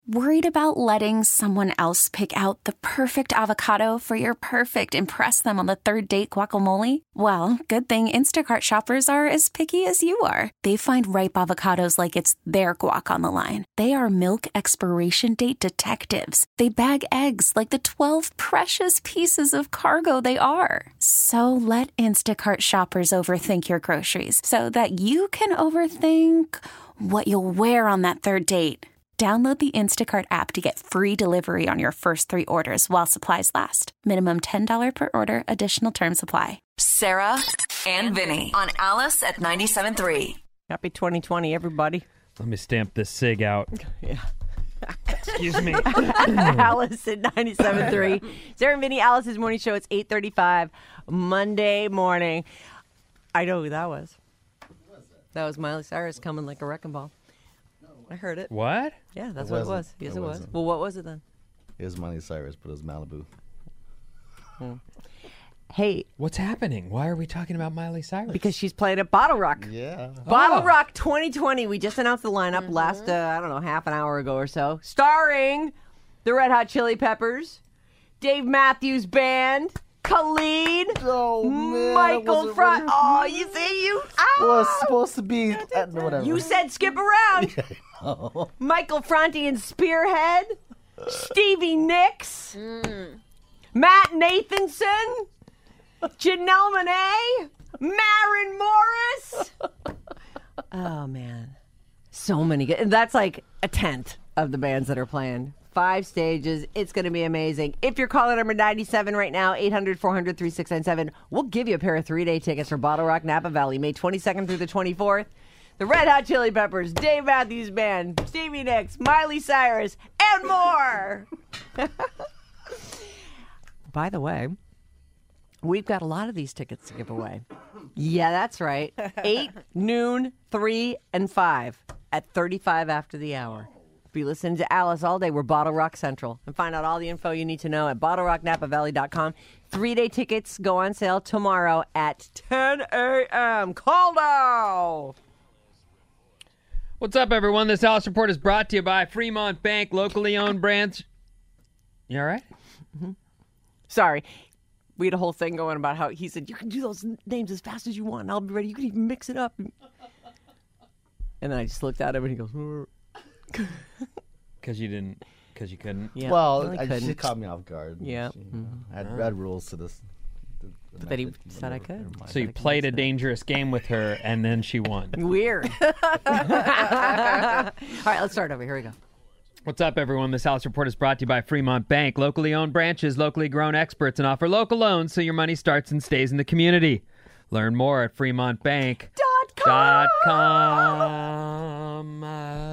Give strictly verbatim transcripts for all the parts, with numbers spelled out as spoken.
Worried about letting someone else pick out the perfect avocado for your perfect impress them on the third date guacamole? Well, good thing Instacart shoppers are as picky as you are. They find ripe avocados like it's their guac on the line. They are milk expiration date detectives. They bag eggs like the twelve precious pieces of cargo they are. So let Instacart shoppers overthink your groceries so that you can overthink what you'll wear on that third date. Download the Instacart app to get free delivery on your first three orders while supplies last. Minimum ten dollars per order. Additional terms apply. Sarah and Vinny on Alice at ninety-seven point three. Happy twenty twenty, everybody. Let me stamp this cig out. Yeah. Excuse me. Alice at ninety-seven point three. Sarah and Vinny, Alice's morning show. It's eight thirty-five Monday morning. I know who that was. That was Miley Cyrus coming like a wrecking ball. I heard it. What? Yeah, that's It what it wasn't. was. Yes, It it, was. wasn't. Well, what was it then? It was Miley Cyrus, but it was Malibu. Hey, What's happening? Why are we talking about Miley Cyrus? because she's playing at Bottle Rock. Yeah. Bottle Oh. Rock twenty twenty. We just announced the lineup last, uh, I don't know, half an hour ago or so. Starring the Red Hot Chili Peppers, Dave Matthews Band, Khalid, Oh, man. Michael was it Front. really- Oh, you see, you. Well, it's Ah! supposed to be. Uh, whatever. You said skip around. Michael Franti and Spearhead, Stevie Nicks, Matt Nathanson, Janelle Monáe, Maren Morris. Oh, man. So many good. And that's like a tenth of the bands that are playing. Five stages. It's going to be amazing. If you're calling number ninety-seven right now, eight hundred, four hundred, thirty-six ninety-seven, we'll give you a pair of three-day tickets for Bottle Rock Napa Valley, May twenty-second through the twenty-fourth. The Red Hot Chili Peppers, Dave Matthews Band, Stevie Nicks, Miley Cyrus, and more. By the way, we've got a lot of these tickets to give away. Yeah, that's right. eight, noon, three, and five at thirty-five after the hour. Be listening to Alice all day. We're Bottle Rock Central. And find out all the info you need to know at bottle rock napa valley dot com. Three-day tickets go on sale tomorrow at ten a.m. Call now! What's up, everyone? This Alice Report is brought to you by Fremont Bank, locally owned branch. You all right? Sorry. We had a whole thing going about how he said, you can do those names as fast as you want, and I'll be ready. You can even mix it up. And then I just looked at him, and he goes, "Rrr." Because you didn't, because you couldn't. Yeah, Well, really I, couldn't. she caught me off guard. Yeah. She, you know, I had, I had rules to this. the- the But that he method, said I whatever, could. never mind. So you played a dangerous game with her, and then she won. Weird. All right, let's start over. Here we go. What's up, everyone? This Alice Report is brought to you by Fremont Bank, locally owned branches, locally grown experts, and offer local loans so your money starts and stays in the community. Learn more at fremont bank dot com.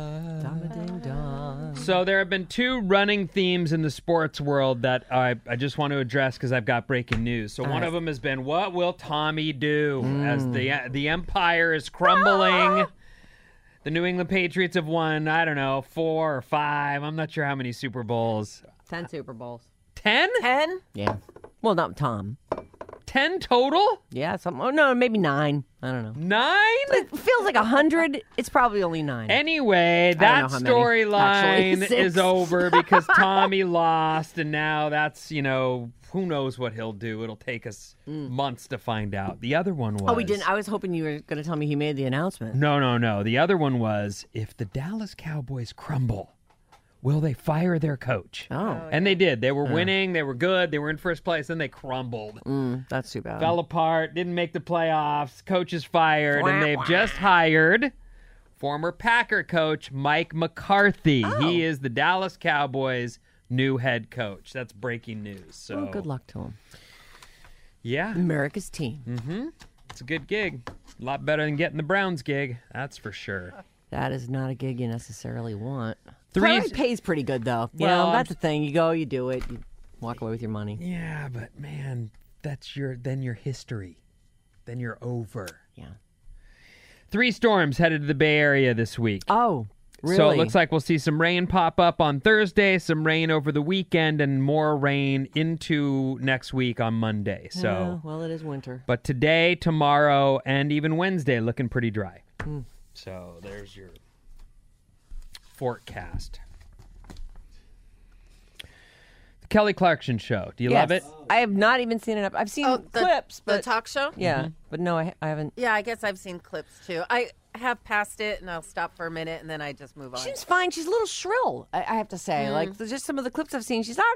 So there have been two running themes in the sports world that I, I just want to address because I've got breaking news. So one of them has been, what will Tommy do as the the empire is crumbling? The New England Patriots have won, I don't know, four or five. I'm not sure how many Super Bowls. Ten Super Bowls. Ten? Ten? Yeah. Well, not Tom. Ten total? Yeah, something. Oh, no, maybe nine. I don't know. Nine? It feels like a hundred. It's probably only nine. Anyway, don't that know how many, storyline actually. is Six. over because Tommy lost, and now that's, you know, who knows what he'll do. It'll take us months to find out. The other one was... Oh, we didn't. I was hoping you were going to tell me he made the announcement. No, no, no. The other one was, if the Dallas Cowboys crumble, will they fire their coach? Oh, And they did. They were winning. They were good. They were in first place. Then they crumbled. mm, that's too bad. Fell apart. Didn't make the playoffs. Coach is fired. Wah, And they've wah. just hired former Packer coach Mike McCarthy. Oh. He is the Dallas Cowboys' new head coach. That's breaking news. So Well, good luck to him. Yeah, America's team. it's a good gig. A lot better than getting the Browns gig. That's for sure. That is not a gig you necessarily want. Three- Probably pays pretty good, though. You Well, know, I'm- that's the thing. You go, you do it, you walk away with your money. Yeah, but man, that's your then your history. Then you're over. Yeah. Three storms headed to the Bay Area this week. Oh, really? So it looks like we'll see some rain pop up on Thursday, some rain over the weekend, and more rain into next week on Monday. So, Yeah, well, it is winter. but today, tomorrow, and even Wednesday looking pretty dry. Hmm. So there's your forecast. Kelly Clarkson Show. Do you Yes. love it? I have not even seen it. I've seen Oh, the, clips, the but talk show? yeah, but no, I, I haven't. Yeah, I guess I've seen clips too. I have passed it and I'll stop for a minute and then I just move on. She's fine. She's a little shrill, I, I have to say. Like, there's just some of the clips I've seen. She's, oh,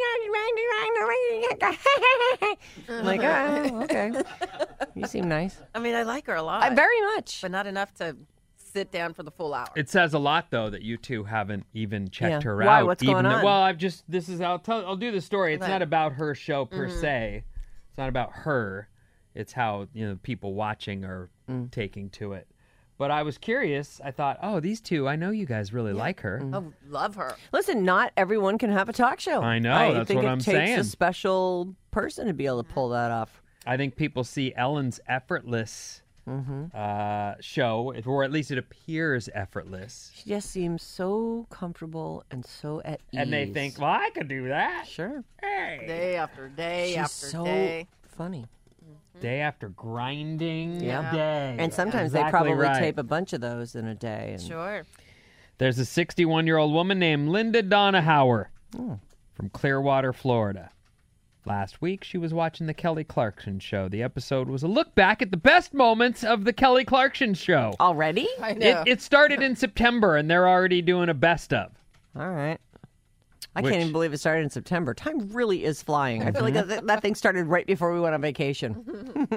guys. I'm like, oh, okay. You seem nice. I mean, I like her a lot. I, very much. but not enough to sit down for the full hour. It says a lot, though, that you two haven't even checked Yeah. her Why? out. What's even going though- on? Well, I've just this is I'll tell I'll do the story. It's Okay. not about her show per se. It's not about her. It's how you know people watching are taking to it. But I was curious. I thought, oh, these two. I know you guys really like her. Oh, love her. Listen, not everyone can have a talk show. I know, I that's think what it I'm takes saying. a special person to be able to pull that off. I think people see Ellen's effortless uh, show, or at least it appears effortless, She just seems so comfortable and so at ease. and they think, well, I could do that. sure. Hey. Day after day She's after so day. funny. Day after grinding Yeah. day. And sometimes they Exactly probably right. tape a bunch of those in a day. And Sure. There's a sixty-one-year-old woman named Linda Donahauer Oh. from Clearwater, Florida. Last week, she was watching the Kelly Clarkson Show. The episode was a look back at the best moments of the Kelly Clarkson Show. Already? I It, know. it started in September, and they're already doing a best of. All right. I Which- can't even believe it started in September. Time really is flying. I feel like that, that thing started right before we went on vacation.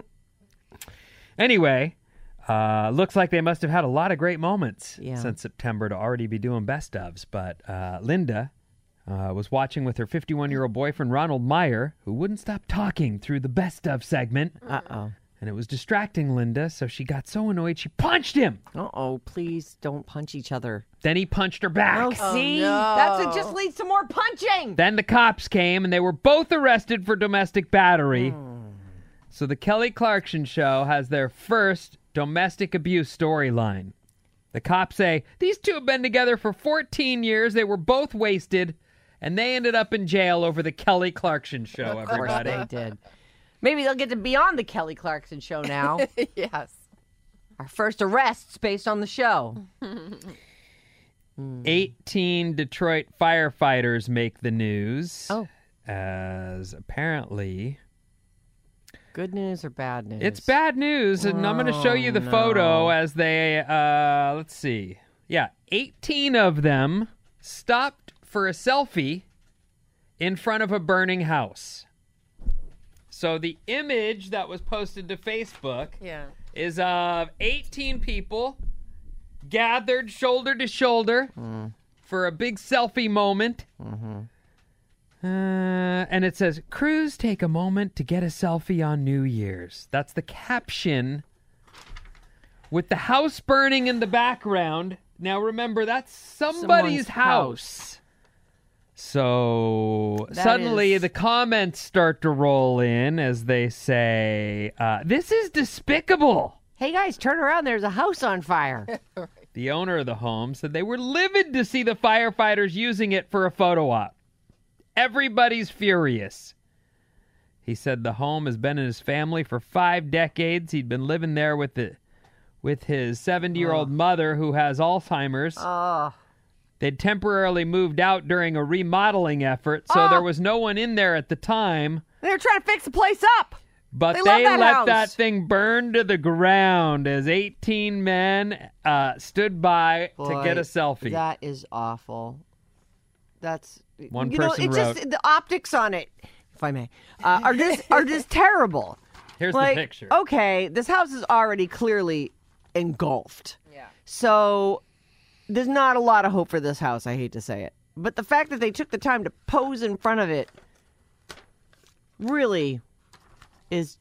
Anyway, uh, looks like they must have had a lot of great moments Yeah. since September to already be doing best ofs. But uh, Linda uh, was watching with her fifty-one-year-old boyfriend, Ronald Meyer, who wouldn't stop talking through the best of segment. Uh-oh. And it was distracting Linda, so she got so annoyed she punched him. Uh-oh, please don't punch each other. Then he punched her back. Oh, see? no. That's what just leads to more punching. Then the cops came, and they were both arrested for domestic battery. So the Kelly Clarkson Show has their first domestic abuse storyline. The cops say, these two have been together for fourteen years. They were both wasted, and they ended up in jail over the Kelly Clarkson Show, Of course everybody. they did. Maybe they'll get to be on the Kelly Clarkson Show now. Yes. Our first arrests based on the show. eighteen Detroit firefighters make the news. Oh. As apparently... Good news or bad news? It's bad news, and I'm going to show you the Oh, photo no. as they, uh, let's see. Yeah, eighteen of them stopped for a selfie in front of a burning house. So the image that was posted to Facebook Yeah. is of eighteen people gathered shoulder to shoulder for a big selfie moment. Uh, and it says, crews take a moment to get a selfie on New Year's. That's the caption with the house burning in the background. Now remember, that's somebody's Someone's house. So That suddenly is- the comments start to roll in as they say, uh, this is despicable. Hey guys, turn around. There's a house on fire. The owner of the home said they were livid to see the firefighters using it for a photo op. Everybody's furious. He said the home has been in his family for five decades. He'd been living there with the, with his seventy-year-old mother who has Alzheimer's. Oh. They'd temporarily moved out during a remodeling effort, so Oh. there was no one in there at the time. They're trying to fix the place up. But They they, love that let house. that thing burn to the ground as eighteen men uh, stood by to get a selfie. That is awful. That's One you person know, it wrote- just the optics on it, if I may, uh, are just are just terrible. Here's Like, the picture. okay, this house is already clearly engulfed. Yeah. So there's not a lot of hope for this house, I hate to say it. But the fact that they took the time to pose in front of it really is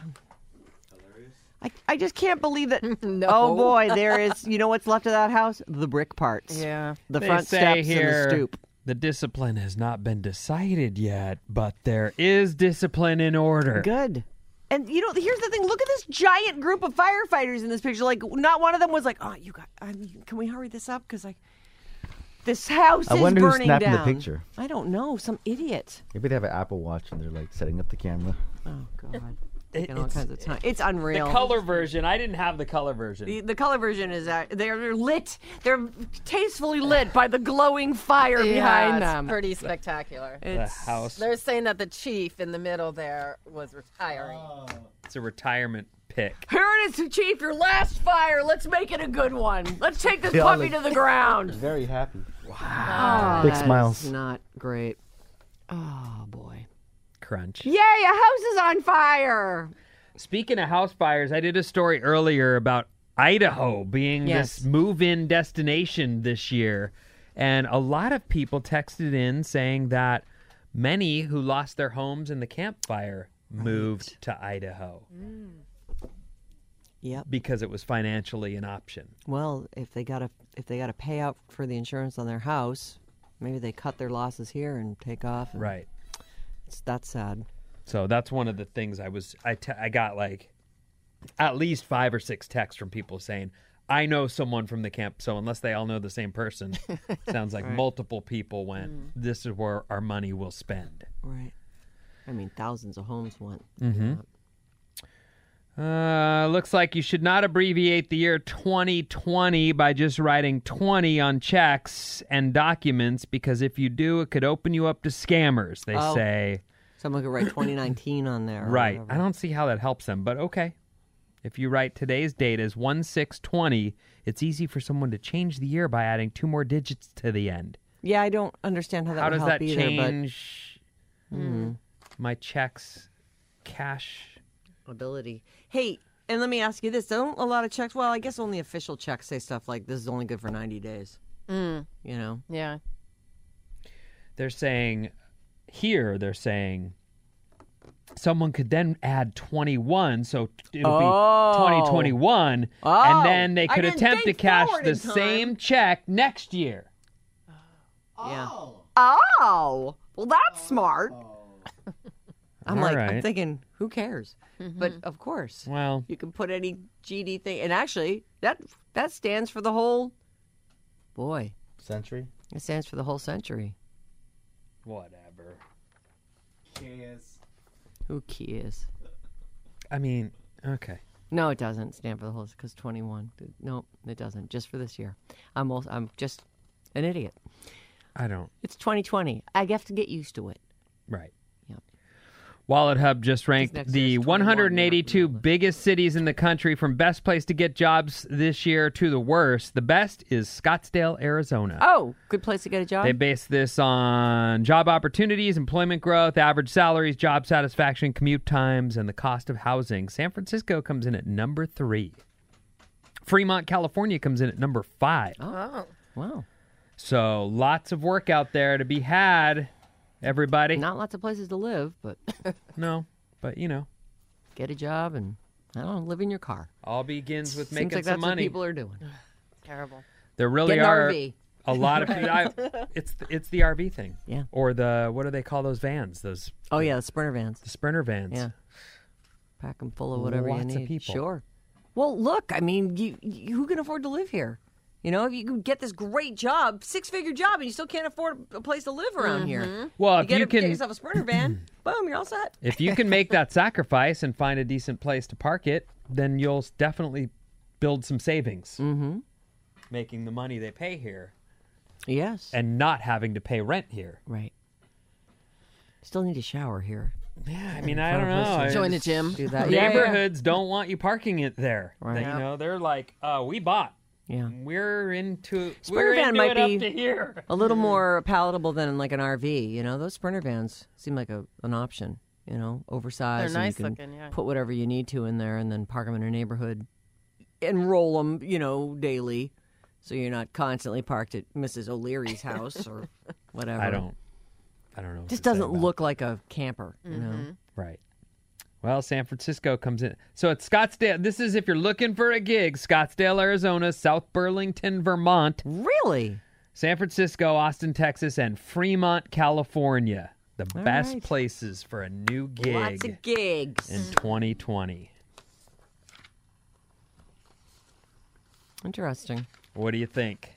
I, I just can't believe that. No. Oh boy, there is, you know what's left of that house? The brick parts. Yeah. The They front say steps here, and the stoop. the discipline has not been decided yet, but there is discipline in order. Good. And you know, here's the thing. Look at this giant group of firefighters in this picture. Like, not one of them was like, "Oh, you got. I mean, can we hurry this up? Because like, this house I is wonder who's burning snapping the down." picture. I don't know. Some idiot. Maybe they have an Apple Watch and they're like setting up the camera. Oh God. taking all it's- kinds of time. It's The unreal. color version. I didn't have the color version. The, the color version is uh, they're lit. They're tastefully lit by the glowing fire Yeah, behind it's them. pretty spectacular. the It's house. They're saying that the chief in the middle there was retiring. It's a retirement pick. Here it is, Chief. Your last fire. Let's make it a good one. Let's take this They all puppy look- to the ground. Very happy. Oh, Big that smiles. is not great. Oh boy. Crunch. Yay! A house is on fire. Speaking of house fires, I did a story earlier about Idaho being Yes. this move-in destination this year. And a lot of people texted in saying that many who lost their homes in the campfire moved to Idaho Yep. because it was financially an option. Well, if they got to if they got to pay out for the insurance on their house, maybe they cut their losses here and take off. And Right. It's, that's sad. So that's one of the things I was I, te- I got like at least five or six texts from people saying, I know someone from the camp. So unless they all know the same person, sounds like multiple people went, this is where our money will spend. Right. I mean, thousands of homes went. Uh, looks like you should not abbreviate the year twenty twenty by just writing twenty on checks and documents, because if you do, it could open you up to scammers, they Oh. say. Someone could write twenty nineteen on there. or Right. whatever. I don't see how that helps them, but okay. If you write today's date as one six twenty, it's easy for someone to change the year by adding two more digits to the end. Yeah, I don't understand how that How would does help that either, change my checks cash? but ability. Hey, and let me ask you this: don't a lot of checks? Well, I guess only official checks say stuff like this is only good for ninety days. Mm, You know. yeah. They're saying here, they're saying someone could then add twenty-one, so it'll Oh. be twenty twenty-one, Oh. and then they I could didn't attempt to think cash forward the in time. same check next year. Yeah. Oh, well, that's smart. I'm All like, right. I'm thinking, who cares? But of course, Well, you can put any G D thing, and actually, that that stands for the whole. Boy, Century. it stands for the whole century. whatever. Who cares? I mean, okay. No, it doesn't stand for the whole. Because twenty-one. No, it doesn't. Just for this year. I'm also, I'm just an idiot. I don't. It's twenty twenty. I have to get used to it. Right. Yep. Wallet Hub just ranked next the year's one hundred twenty-one, eighty-two you're not biggest cities in the country from best place to get jobs this year to the worst. The best is Scottsdale, Arizona. Oh, good place to get a job. They base this on job opportunities, employment growth, average salaries, job satisfaction, commute times, and the cost of housing. San Francisco comes in at number three. Fremont, California comes in at number five. Oh. Wow. So lots of work out there to be had, everybody. Not lots of places to live, but No, but you know, get a job and I don't know, live in your car. all begins with Seems making like some that's money. what people are doing. Terrible. There really Get an are R V. a lot of people. I, it's it's the R V thing. Yeah. Or the what do they call those vans? Those Oh yeah, the Sprinter vans. the Sprinter vans. Yeah. Pack them full of whatever Lots you of need. people. Sure. Well, look, I mean, you, you who can afford to live here? You know, if you can get this great job, six-figure job, and you still can't afford a place to live around here. Well, You if get, you a, get can yourself a Sprinter van, boom, you're all set. if you can make that sacrifice and find a decent place to park it, then you'll s- definitely build some savings. Mm-hmm. Making the money they pay here Yes. and not having to pay rent here. Right. Still need a shower here. Yeah, I mean, I don't know. I Join the just- gym. Do that. Yeah, yeah. Neighborhoods don't want you parking it there. Right. They- you know, they're like, uh, we bought. Yeah. We're into Sprinter we're van into might it up be- to here. A little more palatable than like an R V. You know, those Sprinter vans seem like a, an option. You know, oversized. They're and nice you can looking, yeah. Put whatever you need to in there, and then park them in a neighborhood, and roll them. You know, daily, so you're not constantly parked at Missus O'Leary's house or whatever. I don't. I don't know. what Just to say doesn't about look like a camper. You know. Right. Well, San Francisco comes in. So it's Scottsdale. This is if you're looking for a gig, Scottsdale, Arizona, South Burlington, Vermont, Really? San Francisco, Austin, Texas, and Fremont, California. The All best right. places for a new gig Lots of gigs. in twenty twenty. Interesting. What do you think?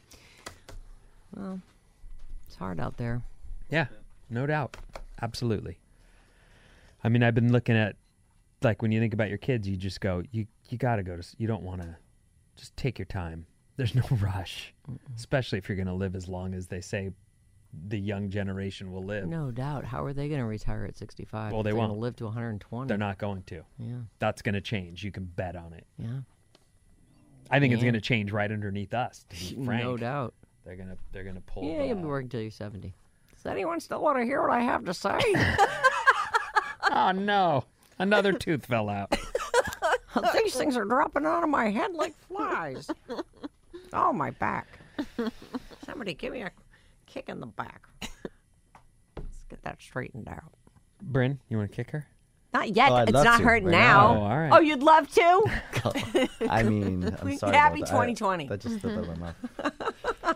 It's hard out there. Yeah, no doubt. Absolutely. I mean, I've been looking at like when you think about your kids, you just go, you you got to go to, s- you don't want to, just take your time. There's no rush, Mm-mm. especially if you're going to live as long as they say the young generation will live. No doubt. How are they going to retire at sixty-five? Well, they They're won't. gonna live to one hundred twenty. They're not going to. Yeah. That's going to change. You can bet on it. Yeah. I think it's Yeah. going to change right underneath us, to be frank. No doubt. They're going to they're going to pull Yeah, the- you'll be working till you're seventy. Does anyone still want to hear what I have to say? Oh, no. Another tooth fell out. These things are dropping out of my head like flies. Oh, my back. Somebody give me a kick in the back. Let's get that straightened out. Bryn, you want to kick her? Not yet. Oh, I'd it's love not to, hurting right now. now. Oh, all right. Oh, you'd love to? I mean, I'm sorry. Happy about that. twenty twenty. I, that just slipped out of my mouth.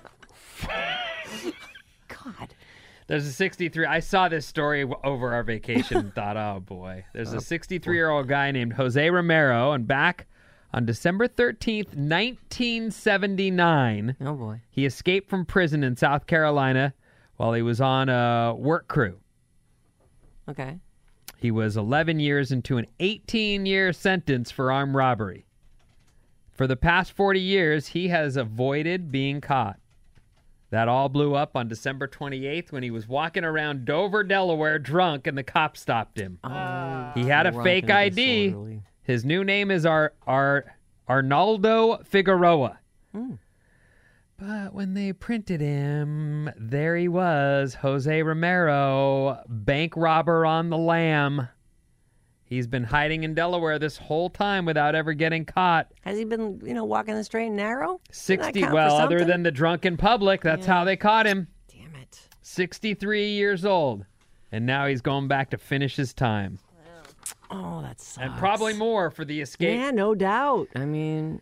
God. There's a sixty-three. I saw this story w- over our vacation and thought, oh boy. There's a sixty-three-year-old guy named Jose Romero, and back on December thirteenth, nineteen seventy-nine, Oh, boy. he escaped from prison in South Carolina while he was on a work crew. Okay. He was eleven years into an eighteen-year sentence for armed robbery. For the past forty years, he has avoided being caught. That all blew up on December twenty-eighth when he was walking around Dover, Delaware, drunk, and the cops stopped him. Oh, He had a drunk fake and I D. disorderly. His new name is Ar- Ar- Arnaldo Figueroa. But when they printed him, there he was, Jose Romero, bank robber on the lam. He's been hiding in Delaware this whole time without ever getting caught. Has he been, you know, walking the straight and narrow? Doesn't that sixty, count for well, other something? than the drunken public, that's how they caught him. Damn it. sixty-three years old. And now he's going back to finish his time. Oh, that sucks. And probably more for the escape. Yeah, no doubt. I mean,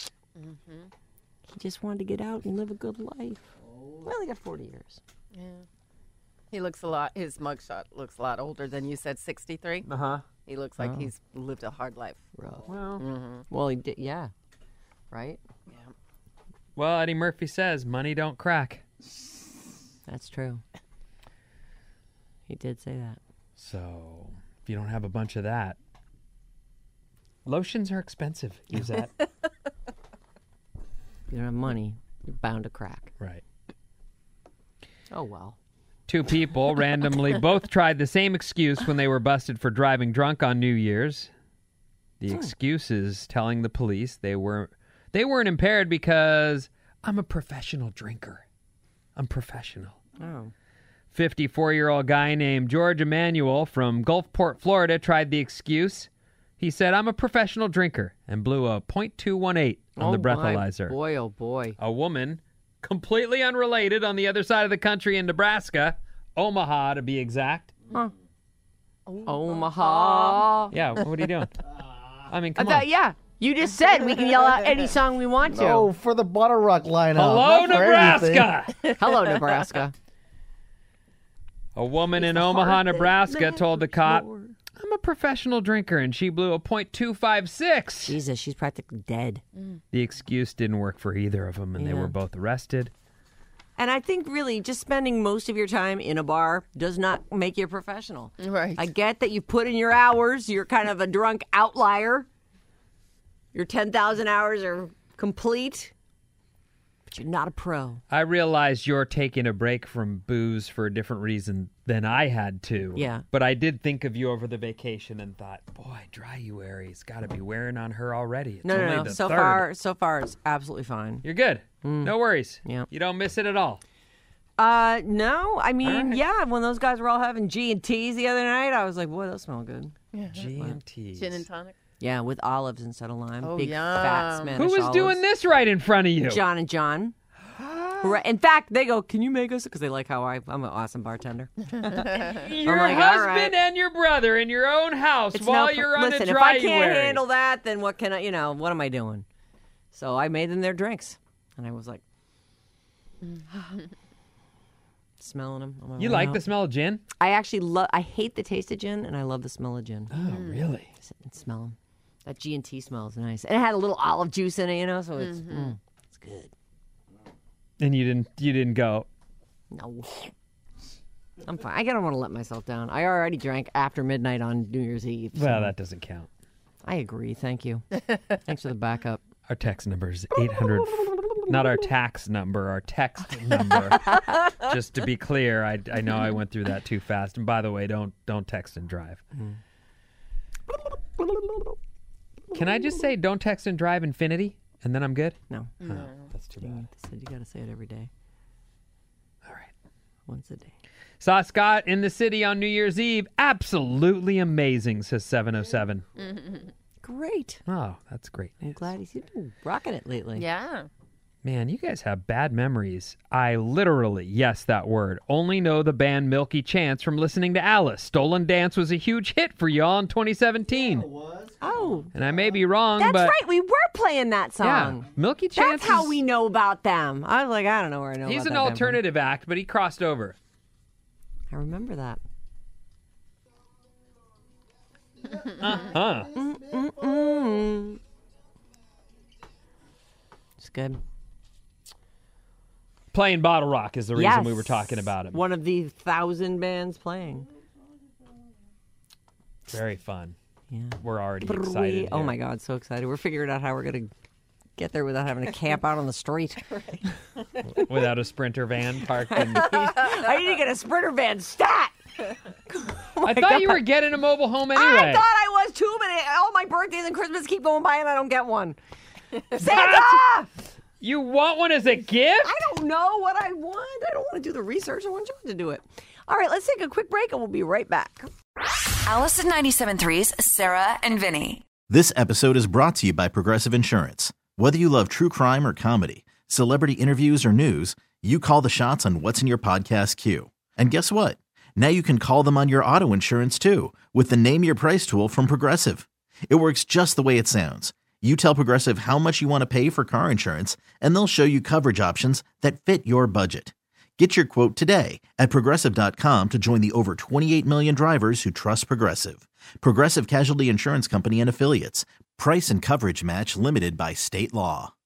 he just wanted to get out and live a good life. Well, he got forty years. Yeah. He looks a lot, his mugshot looks a lot older than you said, sixty-three. Uh-huh. He looks like he's lived a hard life. Rough. Well, Well, he did, yeah. Right? Yeah. well, Eddie Murphy says money don't crack. That's true. He did say that. So if you don't have a bunch of that, lotions are expensive. Use that. You don't have money, you're bound to crack. Right. Oh, well. Two people randomly both tried the same excuse when they were busted for driving drunk on New Year's. The excuse is telling the police they were they weren't impaired because I'm a professional drinker. I'm professional. Oh. fifty-four-year-old guy named George Emanuel from Gulfport, Florida, tried the excuse. He said, I'm a professional drinker, and blew a point two one eight on oh the my breathalyzer. Boy, oh, boy. A woman, completely unrelated, on the other side of the country in Nebraska, Omaha to be exact. Omaha. Yeah, what are you doing? I mean, I come thought, on. yeah. You just said we can yell out any song we want to. Oh, for the Bottle Rock lineup. Hello, not for anything. Nebraska! Hello, Nebraska. A woman in Omaha, Nebraska told the cop, I'm a professional drinker, and she blew a point two five six. Jesus, she's practically dead. The excuse didn't work for either of them, and they Yeah. were both arrested. And I think really just spending most of your time in a bar does not make you a professional. Right. I get that you put in your hours. You're kind of a drunk outlier. Your ten thousand hours are complete, but you're not a pro. I realize you're taking a break from booze for a different reason than I had to. Yeah. But I did think of you over the vacation and thought, boy, Dryuary's got to be wearing on her already. It's No, only no, no. the So third. far, so far, it's absolutely fine. You're good. No worries. Yeah. You don't miss it at all. Uh, no, I mean, All right. yeah. When those guys were all having G and T's the other night, I was like, boy, those smell good. G and T's. Gin and tonic. Yeah, with olives instead of lime. Oh, Big yum. fat Spanish Who was olives. doing this right in front of you? John and John. Right. In fact, they go, can you make us? Because they like how I, I'm an awesome bartender. Your like, all husband right. and your brother in your own house It's while no- you're on listen, a if I can't Dryuary. handle that, then what can I, you know, what am I doing? So I made them their drinks. And I was like, smelling them. on my You way like out. the smell of gin? I actually love, I hate the taste of gin, and I love the smell of gin. Oh, really? Sit and smell them. That G and T smells nice. And it had a little olive juice in it, you know, so it's, mm, it's good. And you didn't you didn't go, No. I'm fine. I don't want to let myself down. I already drank after midnight on New Year's Eve. So Well, that doesn't count. I agree. Thank you. Thanks for the backup. Our text number is eight hundred. Not our tax number, our text number. Just to be clear, I, I know I went through that too fast. And by the way, don't don't text and drive. Mm. Can I just say don't text and drive infinity, and then I'm good? No. Oh, that's too bad. Said you got to say it every day. All right. Once a day. Saw Scott in the city on New Year's Eve. Absolutely amazing, says seven oh seven. Great. Oh, that's great. I'm glad he's been rocking it lately. Yeah. Man, you guys have bad memories. I literally, yes, that word, only know the band Milky Chance from listening to Alice. Stolen Dance was a huge hit for y'all in twenty seventeen. Oh. And I may be wrong, That's but... right. We were playing that Yeah, song. Milky Chance That's how is- we know about them. I was like, I don't know where I know He's about an that band from. alternative act, but he crossed over. I remember that. Huh. Mm. It's good. Playing Bottle Rock is the reason Yes. we were talking about him. One of the thousand bands playing. Very fun. Yeah. We're already We- excited. oh here. my God, so excited. We're figuring out how we're going to get there without having to camp out on the street. Without a Sprinter van parked in... I need to get a Sprinter van stat. I thought you were getting a mobile home anyway. I thought I was too, but all my birthdays and Christmas keep going by and I don't get one. Santa! You want one as a gift? I don't know what I want. I don't want to do the research. I want John to do it. All right, let's take a quick break and we'll be right back. Alice at ninety-seven point three's Sarah and Vinny. This episode is brought to you by Progressive Insurance. Whether you love true crime or comedy, celebrity interviews or news, you call the shots on what's in your podcast queue. And guess what? Now you can call them on your auto insurance too with the Name Your Price tool from Progressive. It works just the way it sounds. You tell Progressive how much you want to pay for car insurance, and they'll show you coverage options that fit your budget. Get your quote today at Progressive dot com to join the over twenty-eight million drivers who trust Progressive. Progressive Casualty Insurance Company and Affiliates. Price and coverage match limited by state law.